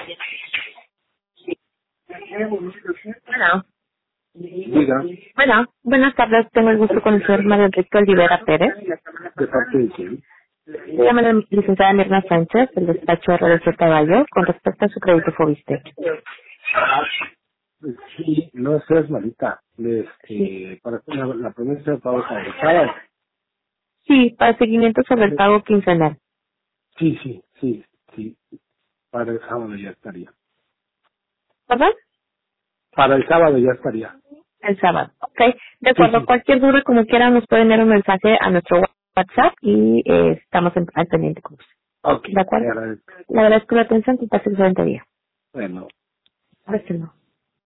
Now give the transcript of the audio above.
Bueno, Diga, bueno, buenas tardes. Tengo el gusto con el señor Mario Enrique Olivera Pérez. ¿de parte de quién? Le llamo la licenciada Mirna Sánchez, del despacho RDC Caballo, con respecto a su crédito Fobistec. Sí, no seas malita. Para hacer la promesa de pago para el sábado. Sí, para seguimiento sobre el pago quincenal. Sí. Para el sábado ya estaría. ¿Verdad? Para el sábado ya estaría. El sábado. Ok. De acuerdo. Sí. Cualquier duda, como quiera, nos pueden enviar un mensaje a nuestro WhatsApp y estamos al pendiente con usted. Ok, ¿De acuerdo? te agradezco. Le agradezco la atención y pase un excelente día. Bueno. Gracias.